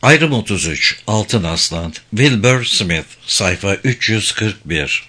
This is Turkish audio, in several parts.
Ayrım 33, Altın Aslan, Wilbur Smith, sayfa 341.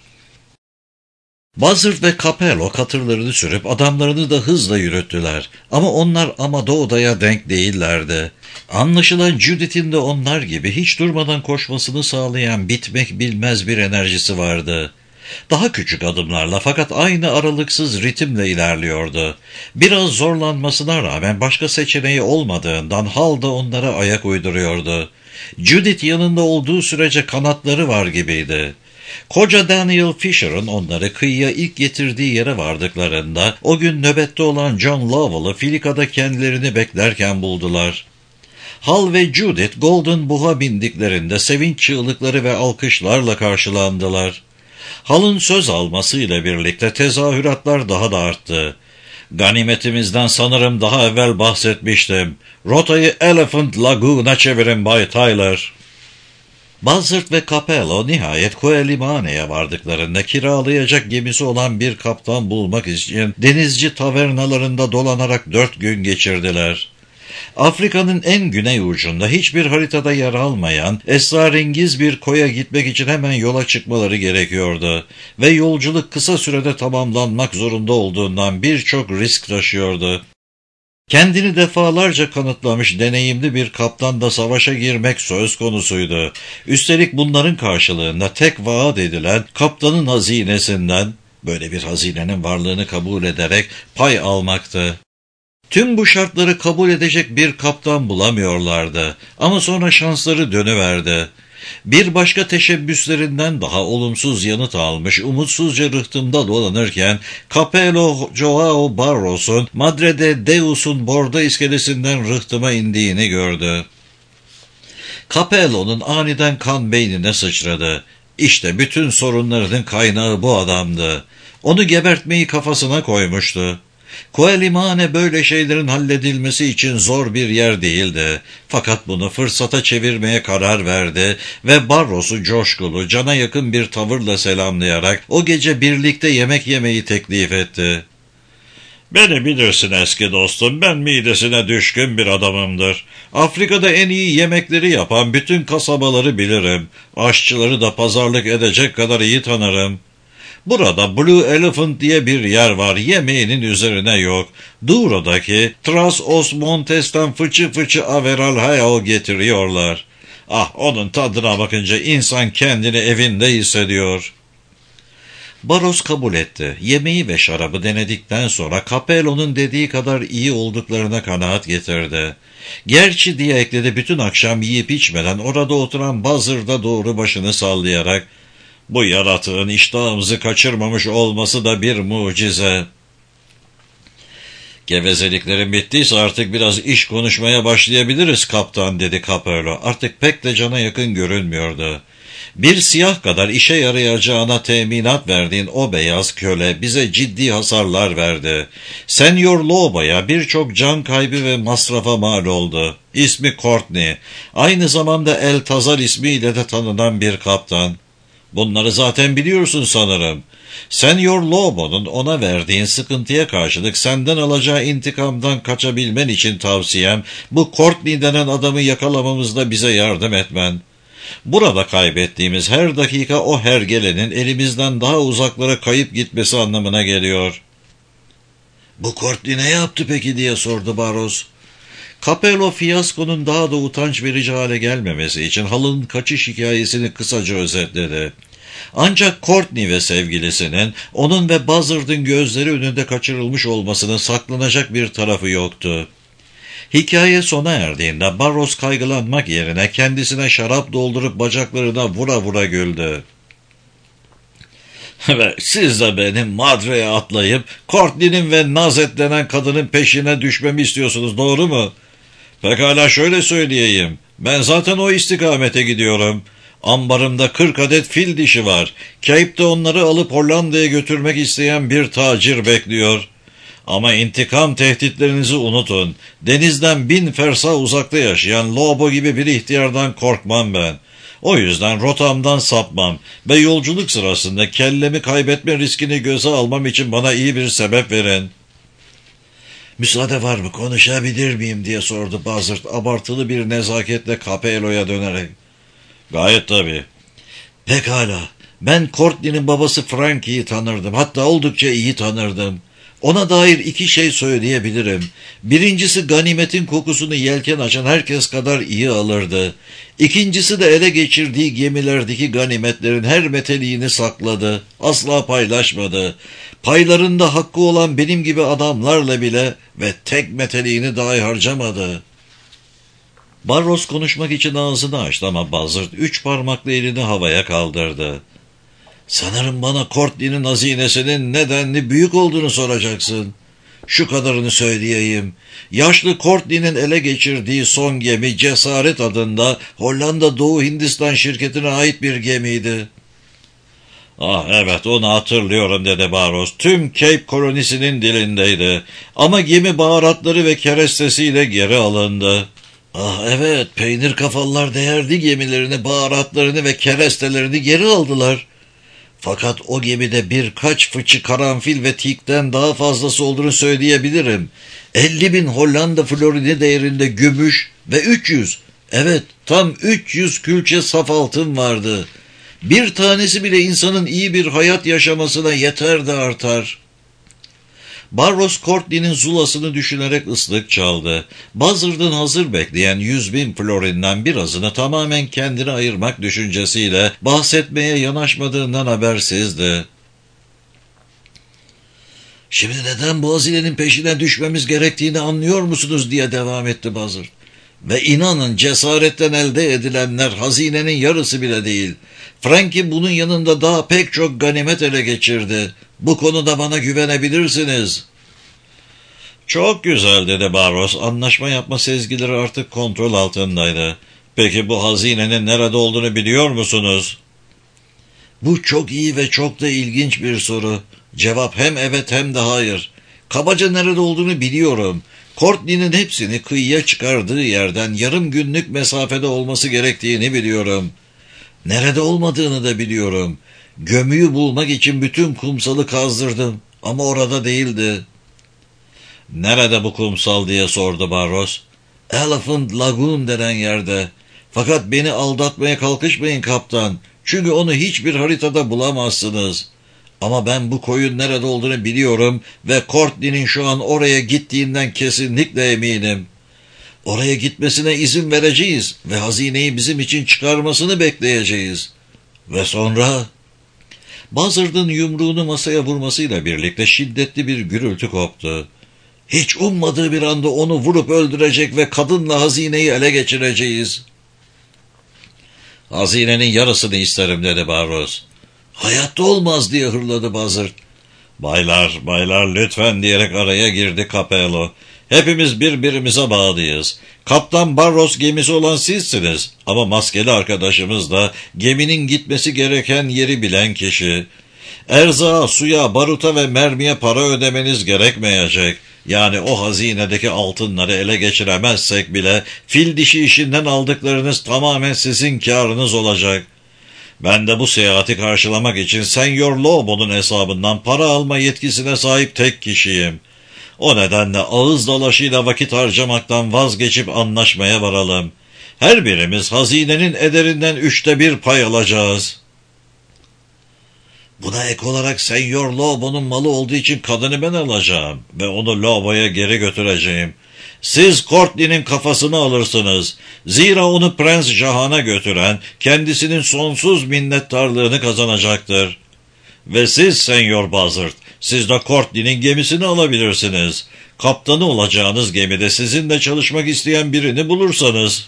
Buzzard ve Capello katırlarını sürüp adamlarını da hızla yürüttüler. Ama onlar Amado'ya denk değillerdi. Anlaşılan Judith'in de onlar gibi hiç durmadan koşmasını sağlayan bitmek bilmez bir enerjisi vardı. Daha küçük adımlarla fakat aynı aralıksız ritimle ilerliyordu. Biraz zorlanmasına rağmen başka seçeneği olmadığından Hal da onlara ayak uyduruyordu. Judith yanında olduğu sürece kanatları var gibiydi. Koca Daniel Fisher'ın onları kıyıya ilk getirdiği yere vardıklarında o gün nöbette olan John Lovell'ı filikada kendilerini beklerken buldular. Hal ve Judith Golden Bull'a bindiklerinde sevinç çığlıkları ve alkışlarla karşılandılar. Hal'ın söz almasıyla birlikte tezahüratlar daha da arttı. Ganimetimizden sanırım daha evvel bahsetmiştim. Rotayı Elephant Lagoon'a çevirin Bay Tyler. Buzzard ve Capello nihayet Coelimane'ye vardıklarında kiralayacak gemisi olan bir kaptan bulmak için denizci tavernalarında dolanarak 4 gün geçirdiler. Afrika'nın en güney ucunda hiçbir haritada yer almayan esrarengiz bir koya gitmek için hemen yola çıkmaları gerekiyordu ve yolculuk kısa sürede tamamlanmak zorunda olduğundan birçok risk taşıyordu. Kendini defalarca kanıtlamış deneyimli bir kaptan da savaşa girmek söz konusuydu. Üstelik bunların karşılığında tek vaat edilen kaptanın hazinesinden, böyle bir hazinenin varlığını kabul ederek pay almaktı. Tüm bu şartları kabul edecek bir kaptan bulamıyorlardı ama sonra şansları dönüverdi. Bir başka teşebbüslerinden daha olumsuz yanıt almış, umutsuzca rıhtımda dolanırken Capello Joao Barros'un Madre de Deus'un borda iskelesinden rıhtıma indiğini gördü. Capello'nun aniden kan beynine sıçradı. İşte bütün sorunlarının kaynağı bu adamdı. Onu gebertmeyi kafasına koymuştu. Coelimane böyle şeylerin halledilmesi için zor bir yer değildi. Fakat bunu fırsata çevirmeye karar verdi ve Barros'u coşkulu, cana yakın bir tavırla selamlayarak o gece birlikte yemek yemeyi teklif etti. "Beni bilirsin eski dostum, ben midesine düşkün bir adamımdır. Afrika'da en iyi yemekleri yapan bütün kasabaları bilirim. Aşçıları da pazarlık edecek kadar iyi tanırım. Burada Blue Elephant diye bir yer var, yemeğinin üzerine yok. Douro'daki Tras os Montes'ten fıçı fıçı Averal Hayao getiriyorlar. Ah, onun tadına bakınca insan kendini evinde hissediyor." Barros kabul etti. Yemeği ve şarabı denedikten sonra Capello'nun dediği kadar iyi olduklarına kanaat getirdi. Gerçi diye ekledi, bütün akşam yiyip içmeden orada oturan Buzzard'a doğru başını sallayarak, "Bu yaratığın iştahımızı kaçırmamış olması da bir mucize." "Gevezeliklerin bittiyse artık biraz iş konuşmaya başlayabiliriz kaptan," dedi Capello. Artık pek de cana yakın görünmüyordu. "Bir siyah kadar işe yarayacağına teminat verdiğin o beyaz köle bize ciddi hasarlar verdi. Senyor Lobo'ya birçok can kaybı ve masrafa mal oldu. İsmi Courtney. Aynı zamanda El Tazar ismiyle de tanınan bir kaptan. Bunları zaten biliyorsun sanırım. Senyor Lobo'nun ona verdiğin sıkıntıya karşılık senden alacağı intikamdan kaçabilmen için tavsiyem, bu Courtney denen adamı yakalamamızda bize yardım etmen. Burada kaybettiğimiz her dakika o hergelenin elimizden daha uzaklara kayıp gitmesi anlamına geliyor." "Bu Courtney ne yaptı peki?" diye sordu Barros. Capello fiyaskonun daha da utanç verici hale gelmemesi için Hal'ın kaçış hikayesini kısaca özetledi. Ancak Courtney ve sevgilisinin onun ve Buzzard'ın gözleri önünde kaçırılmış olmasının saklanacak bir tarafı yoktu. Hikaye sona erdiğinde Barros kaygılanmak yerine kendisine şarap doldurup bacaklarına vura vura güldü. "Ve siz de benim Madre'ye atlayıp Courtney'nin ve Nazet denen kadının peşine düşmemi istiyorsunuz, doğru mu? Pekala, şöyle söyleyeyim. Ben zaten o istikamete gidiyorum. Ambarımda 40 adet fil dişi var. Cape'de onları alıp Hollanda'ya götürmek isteyen bir tacir bekliyor. Ama intikam tehditlerinizi unutun. Denizden 1000 fersah uzakta yaşayan Lobo gibi bir ihtiyardan korkmam ben. O yüzden rotamdan sapmam ve yolculuk sırasında kellemi kaybetme riskini göze almam için bana iyi bir sebep verin." "Müsaade var mı, konuşabilir miyim?" diye sordu Buzzard abartılı bir nezaketle Capello'ya dönerek. "Gayet tabii." "Pekala. Ben Courtney'nin babası Frankie'yi tanırdım. Hatta oldukça iyi tanırdım. Ona dair 2 şey söyleyebilirim. Birincisi, ganimetin kokusunu yelken açan herkes kadar iyi alırdı. İkincisi de ele geçirdiği gemilerdeki ganimetlerin her meteliğini sakladı. Asla paylaşmadı. Paylarında hakkı olan benim gibi adamlarla bile ve tek meteliğini dahi harcamadı." Barros konuşmak için ağzını açtı ama Buzzard 3 parmaklı elini havaya kaldırdı. "Sanırım bana Courtney'nin hazinesinin nedenli büyük olduğunu soracaksın. Şu kadarını söyleyeyim. Yaşlı Courtney'nin ele geçirdiği son gemi Cesaret adında Hollanda Doğu Hindistan şirketine ait bir gemiydi." "Ah evet, onu hatırlıyorum," dedi Barros. "Tüm Cape kolonisinin dilindeydi. Ama gemi baharatları ve kerestesiyle geri alındı." "Ah evet, peynir kafalılar değerli gemilerini, baharatlarını ve kerestelerini geri aldılar. Fakat o gemide birkaç fıçı karanfil ve tikten daha fazlası olduğunu söyleyebilirim. 50.000 Hollanda florini değerinde gümüş ve 300, evet tam 300 külçe saf altın vardı. Bir tanesi bile insanın iyi bir hayat yaşamasına yeter de artar." Barros Courtney'nin zulasını düşünerek ıslık çaldı. Buzzard'ın hazır bekleyen 100.000 florinden birazını tamamen kendine ayırmak düşüncesiyle bahsetmeye yanaşmadığından habersizdi. "Şimdi neden bu hazinenin peşine düşmemiz gerektiğini anlıyor musunuz?" diye devam etti Buzzard. "Ve inanın, cesaretten elde edilenler hazinenin yarısı bile değil. Frankie bunun yanında daha pek çok ganimet ele geçirdi. Bu konuda bana güvenebilirsiniz." "Çok güzel," dedi Barros. Anlaşma yapma sezgileri artık kontrol altındaydı. "Peki bu hazinenin nerede olduğunu biliyor musunuz?" "Bu çok iyi ve çok da ilginç bir soru. Cevap hem evet hem de hayır. Kabaca nerede olduğunu biliyorum. Courtney'nin hepsini kıyıya çıkardığı yerden yarım günlük mesafede olması gerektiğini biliyorum. Nerede olmadığını da biliyorum. Gömüyü bulmak için bütün kumsalı kazdırdım ama orada değildi." "Nerede bu kumsal?" diye sordu Barros. "Elephant Lagoon denen yerde. Fakat beni aldatmaya kalkışmayın kaptan. Çünkü onu hiçbir haritada bulamazsınız. Ama ben bu koyun nerede olduğunu biliyorum ve Courtney'nin şu an oraya gittiğinden kesinlikle eminim. Oraya gitmesine izin vereceğiz ve hazineyi bizim için çıkarmasını bekleyeceğiz. Ve sonra..." Buzzard'ın yumruğunu masaya vurmasıyla birlikte şiddetli bir gürültü koptu. "Hiç ummadığı bir anda onu vurup öldürecek ve kadınla hazineyi ele geçireceğiz." "Hazinenin yarısını isterim," dedi Barros. "Hayatta olmaz," diye hırladı Buzzard. Baylar lütfen," diyerek araya girdi Capello. "Hepimiz birbirimize bağlıyız. Kaptan Barros gemisi olan sizsiniz ama maskeli arkadaşımız da geminin gitmesi gereken yeri bilen kişi. Erzağa, suya, baruta ve mermiye para ödemeniz gerekmeyecek. Yani o hazinedeki altınları ele geçiremezsek bile fil dişi işinden aldıklarınız tamamen sizin kârınız olacak. Ben de bu seyahati karşılamak için Senyor Lobo'nun hesabından para alma yetkisine sahip tek kişiyim. O nedenle ağız dalaşıyla vakit harcamaktan vazgeçip anlaşmaya varalım. Her birimiz hazinenin ederinden 1/3 pay alacağız." "Buna ek olarak Senyor Lobo'nun malı olduğu için kadını ben alacağım ve onu Lobo'ya geri götüreceğim. Siz Courtney'nin kafasını alırsınız. Zira onu Prens Jahan'a götüren kendisinin sonsuz minnettarlığını kazanacaktır. Ve siz Senyor Buzzard, siz de Courtney'nin gemisini alabilirsiniz. Kaptanı olacağınız gemide sizinle çalışmak isteyen birini bulursanız."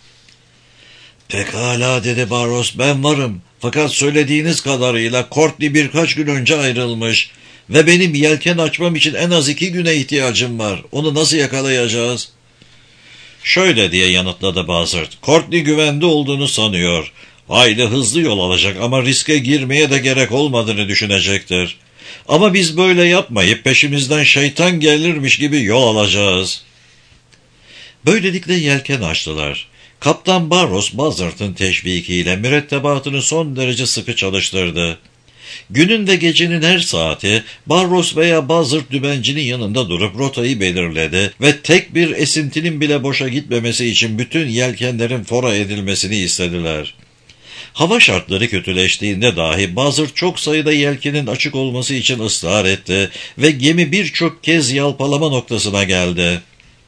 "Pekala," dedi Barros, "ben varım. Fakat söylediğiniz kadarıyla Courtney birkaç gün önce ayrılmış ve benim yelken açmam için en az 2 güne ihtiyacım var. Onu nasıl yakalayacağız?" "Şöyle," diye yanıtladı Buzzard. "Courtney güvende olduğunu sanıyor. Hayli hızlı yol alacak ama riske girmeye de gerek olmadığını düşünecektir. Ama biz böyle yapmayıp peşimizden şeytan gelirmiş gibi yol alacağız." Böylelikle yelken açtılar. Kaptan Barros, Buzzard'ın teşvikiyle mürettebatını son derece sıkı çalıştırdı. Günün ve gecenin her saati Barros veya Buzzard dümencinin yanında durup rotayı belirledi ve tek bir esintinin bile boşa gitmemesi için bütün yelkenlerin fora edilmesini istediler. Hava şartları kötüleştiğinde dahi Buzzard çok sayıda yelkenin açık olması için ısrar etti ve gemi birçok kez yalpalama noktasına geldi.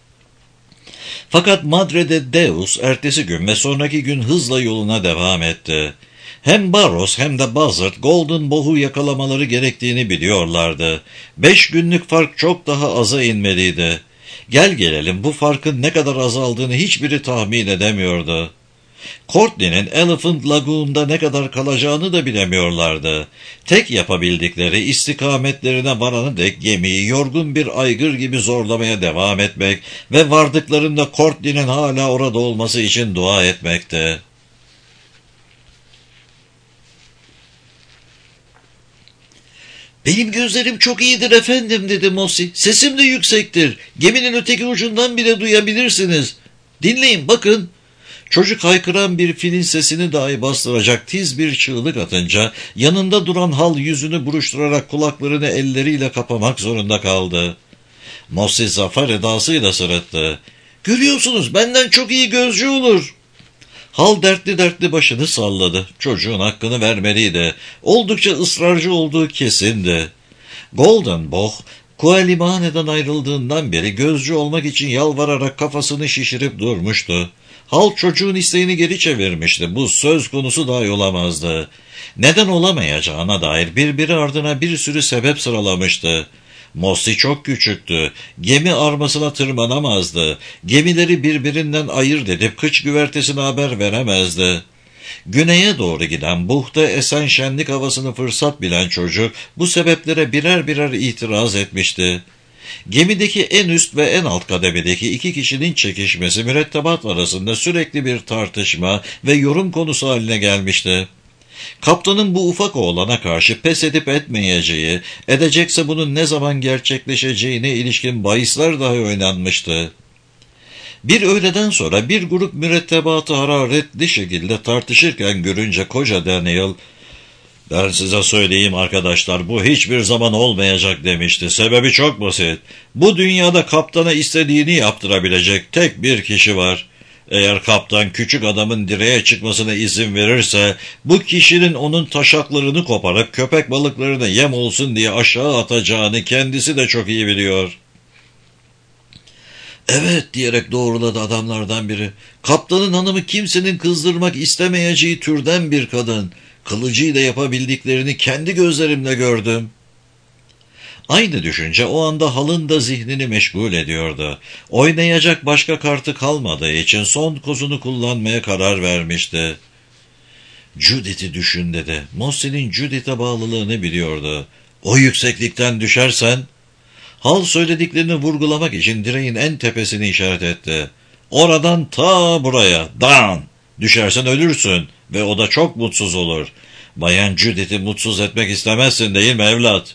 Fakat Madre de Deus ertesi gün ve sonraki gün hızla yoluna devam etti. Hem Barros hem de Buzzard Golden Bow'u yakalamaları gerektiğini biliyorlardı. 5 günlük fark çok daha aza inmeliydi. Gel gelelim bu farkın ne kadar azaldığını hiçbiri tahmin edemiyordu. Courtney'nin Elephant Lagoon'da ne kadar kalacağını da bilemiyorlardı. Tek yapabildikleri istikametlerine varana dek gemiyi yorgun bir aygır gibi zorlamaya devam etmek ve vardıklarında Courtney'nin hala orada olması için dua etmekti. "Benim gözlerim çok iyidir efendim," dedi Mossy. "Sesim de yüksektir. Geminin öteki ucundan bile duyabilirsiniz. Dinleyin, bakın." Çocuk haykıran bir filin sesini dahi bastıracak tiz bir çığlık atınca yanında duran Hal yüzünü buruşturarak kulaklarını elleriyle kapamak zorunda kaldı. Mossy zafer edasıyla sırıttı. "Görüyorsunuz, benden çok iyi gözcü olur." Hal dertli başını salladı. Çocuğun hakkını vermeliydi. Oldukça ısrarcı olduğu kesindi. Golden Bow, Kualimane'den ayrıldığından beri gözcü olmak için yalvararak kafasını şişirip durmuştu. Hal çocuğun isteğini geri çevirmişti. Bu söz konusu dahi olamazdı. Neden olamayacağına dair birbiri ardına bir sürü sebep sıralamıştı. Mossy çok küçüktü. Gemi armasına tırmanamazdı. Gemileri birbirinden ayırt edip kıç güvertesine haber veremezdi. Güneye doğru giden buhta esen şenlik havasını fırsat bilen çocuk bu sebeplere birer birer itiraz etmişti. Gemideki en üst ve en alt kademedeki 2 kişinin çekişmesi mürettebat arasında sürekli bir tartışma ve yorum konusu haline gelmişti. Kaptanın bu ufak oğlana karşı pes edip etmeyeceği, edecekse bunun ne zaman gerçekleşeceğine ilişkin bahisler dahi oynanmıştı. Bir öğleden sonra bir grup mürettebatı hararetli şekilde tartışırken görünce koca Daniel, "Ben size söyleyeyim arkadaşlar, bu hiçbir zaman olmayacak," demişti. "Sebebi çok basit. Bu dünyada kaptana istediğini yaptırabilecek tek bir kişi var. Eğer kaptan küçük adamın direğe çıkmasına izin verirse, bu kişinin onun taşaklarını koparıp köpek balıklarına yem olsun diye aşağı atacağını kendisi de çok iyi biliyor." "Evet," diyerek doğruladı adamlardan biri. "Kaptanın hanımı kimsenin kızdırmak istemeyeceği türden bir kadın. Kılıcıyla yapabildiklerini kendi gözlerimle gördüm." Aynı düşünce o anda Hal'ın da zihnini meşgul ediyordu. Oynayacak başka kartı kalmadığı için son kozunu kullanmaya karar vermişti. "Judith'i düşün," dedi. Mossy'nin Judith'e bağlılığını biliyordu. "O yükseklikten düşersen..." Hal söylediklerini vurgulamak için direğin en tepesini işaret etti. "Oradan ta buraya, down. Düşersen ölürsün ve o da çok mutsuz olur. Bayan Judith'i mutsuz etmek istemezsin değil mi evlat?"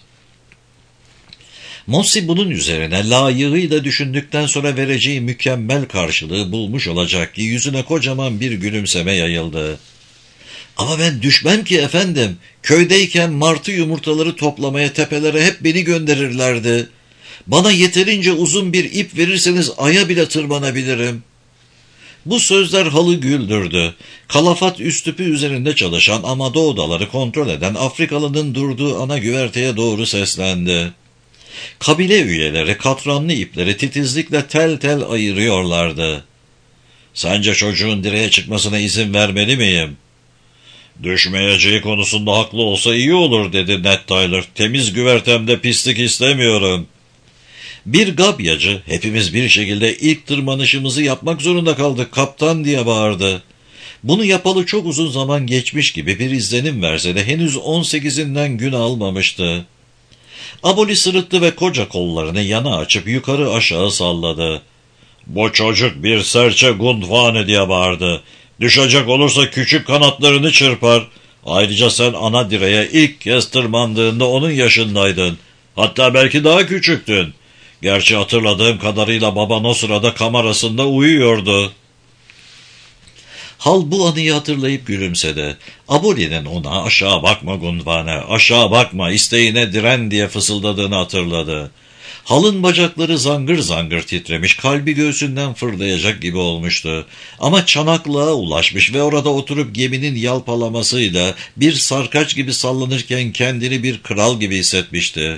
Mossy bunun üzerine layığıyla düşündükten sonra vereceği mükemmel karşılığı bulmuş olacak ki yüzüne kocaman bir gülümseme yayıldı. "Ama ben düşmem ki efendim. Köydeyken martı yumurtaları toplamaya tepelere hep beni gönderirlerdi. Bana yeterince uzun bir ip verirseniz aya bile tırmanabilirim." Bu sözler Hal'ı güldürdü. Kalafat üstüpü üzerinde çalışan ama doğudaları kontrol eden Afrikalının durduğu ana güverteye doğru seslendi. Kabile üyeleri katranlı ipleri titizlikle tel tel ayırıyorlardı. "Sence çocuğun direğe çıkmasına izin vermeli miyim?" "Düşmeyeceği konusunda haklı olsa iyi olur," dedi Ned Tyler. "Temiz güvertemde pislik istemiyorum." Bir gabyacı, "Hepimiz bir şekilde ilk tırmanışımızı yapmak zorunda kaldık kaptan," diye bağırdı. Bunu yapalı çok uzun zaman geçmiş gibi bir izlenim verse de henüz 18'inden gün almamıştı. Aboli sırıttı ve koca kollarını yana açıp yukarı aşağı salladı. "Bu çocuk bir serçe Gundvane," diye bağırdı. "Düşecek olursa küçük kanatlarını çırpar. Ayrıca sen ana direğe ilk kez tırmandığında onun yaşındaydın. Hatta belki daha küçüktün. Gerçi hatırladığım kadarıyla baban o sırada kamerasında uyuyordu." Hal bu anıyı hatırlayıp gülümsedi. Aboli'nin ona "Aşağı bakma Gundvane, aşağı bakma, isteğine diren" diye fısıldadığını hatırladı. Hal'ın bacakları zangır zangır titremiş, kalbi göğsünden fırlayacak gibi olmuştu. Ama çanaklığa ulaşmış ve orada oturup geminin yalpalamasıyla bir sarkaç gibi sallanırken kendini bir kral gibi hissetmişti.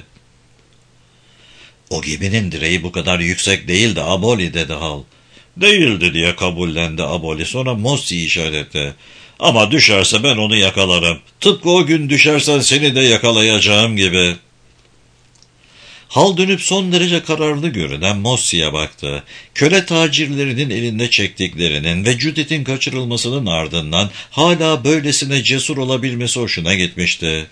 "O geminin direği bu kadar yüksek değildi Aboli," dedi Hal. "Değildi," diye kabullendi Aboli. Sonra Mossi'yi işaretle. "Ama düşerse ben onu yakalarım. Tıpkı o gün düşersen seni de yakalayacağım gibi." Hal dönüp son derece kararlı görünen Mossi'ye baktı. Köle tacirlerinin elinde çektiklerinin ve Judith'in kaçırılmasının ardından hala böylesine cesur olabilmesi hoşuna gitmişti.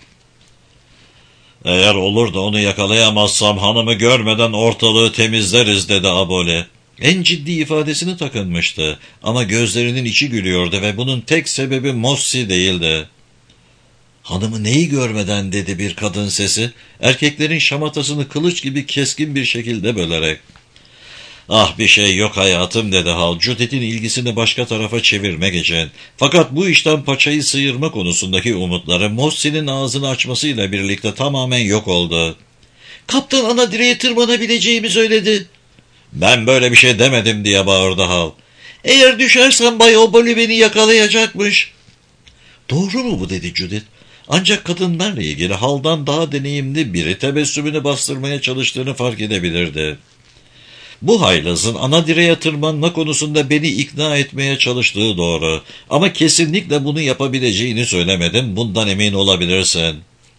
"Eğer olur da onu yakalayamazsam hanımı görmeden ortalığı temizleriz," dedi Aboli. En ciddi ifadesini takınmıştı ama gözlerinin içi gülüyordu ve bunun tek sebebi Mossi değildi. "Hanımı neyi görmeden?" dedi bir kadın sesi, erkeklerin şamatasını kılıç gibi keskin bir şekilde bölerek. "Ah, bir şey yok hayatım," dedi Hal, Judith'in ilgisini başka tarafa çevirmek için. Fakat bu işten paçayı sıyırma konusundaki umutları Mossi'nin ağzını açmasıyla birlikte tamamen yok oldu. "Kaptan ana direğe tırmanabileceğimi söyledi." "Ben böyle bir şey demedim," diye bağırdı Hal. "Eğer düşersem Bay Oboli beni yakalayacakmış." "Doğru mu bu?" dedi Judith. Ancak kadınlarla ilgili Hal'dan daha deneyimli biri tebessümünü bastırmaya çalıştığını fark edebilirdi. Bu haylazın ana direğe tırmanma konusunda beni ikna etmeye çalıştığı doğru. Ama kesinlikle bunu yapabileceğini söylemedim, bundan emin olabilirsin.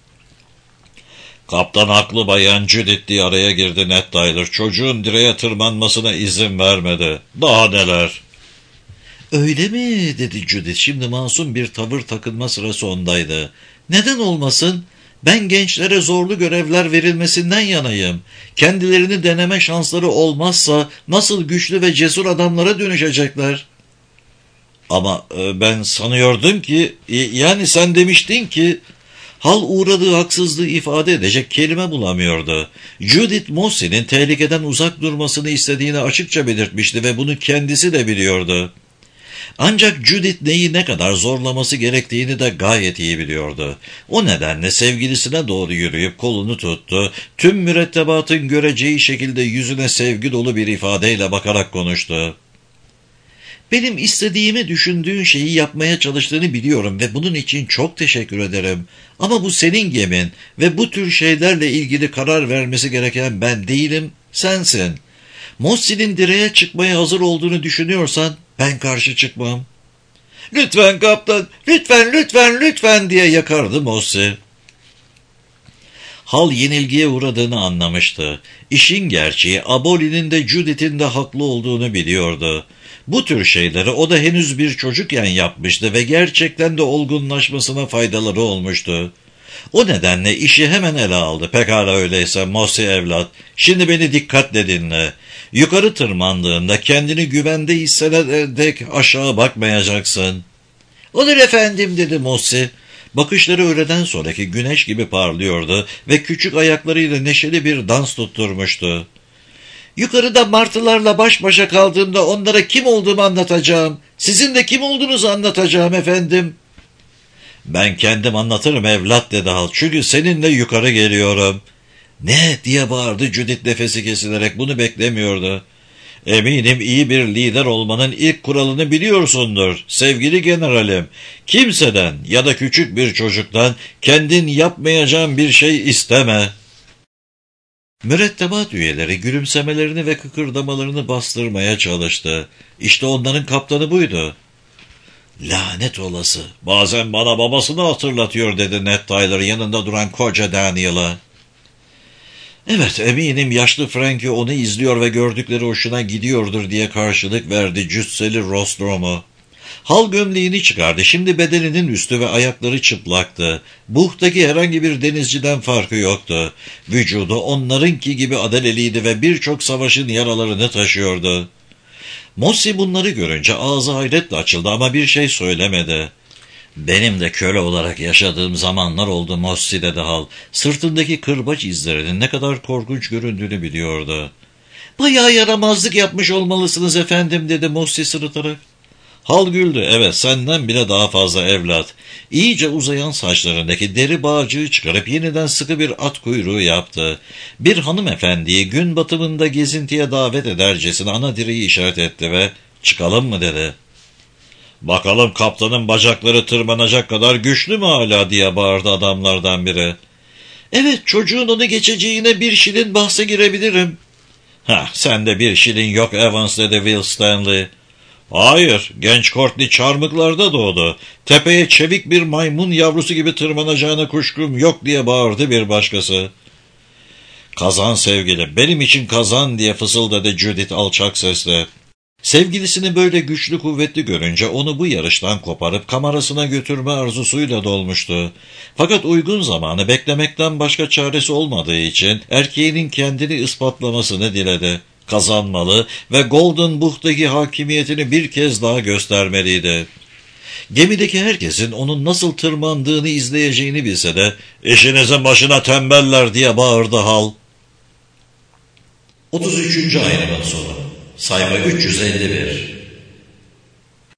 "Kaptan haklı bayan Judith," diye araya girdi Ned Tyler. "Çocuğun direğe tırmanmasına izin vermedi. Daha neler?" "Öyle mi?" dedi Judith. Şimdi masum bir tavır takınma sırası ondaydı. "Neden olmasın? Ben gençlere zorlu görevler verilmesinden yanayım. Kendilerini deneme şansları olmazsa nasıl güçlü ve cesur adamlara dönüşecekler?" "Ama ben sanıyordum ki, yani sen demiştin ki..." Hal uğradığı haksızlığı ifade edecek kelime bulamıyordu. Judith Mossi'nin tehlikeden uzak durmasını istediğini açıkça belirtmişti ve bunu kendisi de biliyordu. Ancak Judith neyi ne kadar zorlaması gerektiğini de gayet iyi biliyordu. O nedenle sevgilisine doğru yürüyüp kolunu tuttu, tüm mürettebatın göreceği şekilde yüzüne sevgi dolu bir ifadeyle bakarak konuştu. "Benim istediğimi düşündüğün şeyi yapmaya çalıştığını biliyorum ve bunun için çok teşekkür ederim. Ama bu senin gemin ve bu tür şeylerle ilgili karar vermesi gereken ben değilim, sensin. Mossi'nin direğe çıkmaya hazır olduğunu düşünüyorsan ben karşı çıkmam." "Lütfen kaptan, lütfen, lütfen, lütfen," diye yakardı Mossi. Hal yenilgiye uğradığını anlamıştı. İşin gerçeği Aboli'nin de Judith'in de haklı olduğunu biliyordu. Bu tür şeyleri o da henüz bir çocukken yapmıştı ve gerçekten de olgunlaşmasına faydaları olmuştu. O nedenle işi hemen ele aldı. "Pekala öyleyse Mossi evlat, şimdi beni dikkatle dinle. Yukarı tırmandığında kendini güvende hissedene dek aşağı bakmayacaksın." "Olur efendim," dedi Mossi. Bakışları öğleden sonraki güneş gibi parlıyordu ve küçük ayaklarıyla neşeli bir dans tutturmuştu. "Yukarıda martılarla baş başa kaldığımda onlara kim olduğumu anlatacağım. Sizin de kim olduğunuzu anlatacağım efendim." "Ben kendim anlatırım evlat," dedi Hal. "Çünkü seninle yukarı geliyorum." "Ne?" diye bağırdı Judith nefesi kesilerek. Bunu beklemiyordu. "Eminim iyi bir lider olmanın ilk kuralını biliyorsundur sevgili generalim. Kimseden ya da küçük bir çocuktan kendin yapmayacağın bir şey isteme." Mürettebat üyeleri gülümsemelerini ve kıkırdamalarını bastırmaya çalıştı. İşte onların kaptanı buydu. "Lanet olası, bazen bana babasını hatırlatıyor," dedi Ned Tyler yanında duran koca Daniel'a. "Evet, eminim yaşlı Frankie onu izliyor ve gördükleri hoşuna gidiyordur," diye karşılık verdi cüsseli Rostrom'u. Hal gömleğini çıkardı. Şimdi bedeninin üstü ve ayakları çıplaktı. Buhtaki herhangi bir denizciden farkı yoktu. Vücudu onlarınki gibi adaleliydi ve birçok savaşın yaralarını taşıyordu. Mossi bunları görünce ağzı hayretle açıldı ama bir şey söylemedi. "Benim de köle olarak yaşadığım zamanlar oldu Mossi," dedi Hal. Sırtındaki kırbaç izlerinin ne kadar korkunç göründüğünü biliyordu. "Bayağı yaramazlık yapmış olmalısınız efendim," dedi Mossi sırıtarak. Hal güldü. Evet, senden bile daha fazla evlat. İyice uzayan saçlarındaki deri bağcığı çıkarıp yeniden sıkı bir at kuyruğu yaptı. Bir hanımefendiyi gün batımında gezintiye davet edercesine ana direği işaret etti ve çıkalım mı dedi. Bakalım kaptanın bacakları tırmanacak kadar güçlü mü hala diye bağırdı adamlardan biri. Evet, çocuğun onu geçeceğine bir şilin bahse girebilirim. Sende bir şilin yok Evans dedi Will Stanley. Hayır, genç Courtney çarmıklarda doğdu. Tepeye çevik bir maymun yavrusu gibi tırmanacağına kuşkum yok diye bağırdı bir başkası. Kazan sevgilim, benim için kazan diye fısıldadı Judith alçak sesle. Sevgilisini böyle güçlü kuvvetli görünce onu bu yarıştan koparıp kamerasına götürme arzusuyla dolmuştu. Fakat uygun zamanı beklemekten başka çaresi olmadığı için erkeğinin kendini ispatlamasını diledi. Kazanmalı ve Golden Book'taki hakimiyetini bir kez daha göstermeliydi. Gemideki herkesin onun nasıl tırmandığını izleyeceğini bilse de "İşinizin başına tembeller!" diye bağırdı Hal. 33. ayrımın sonu. Sayfa 351.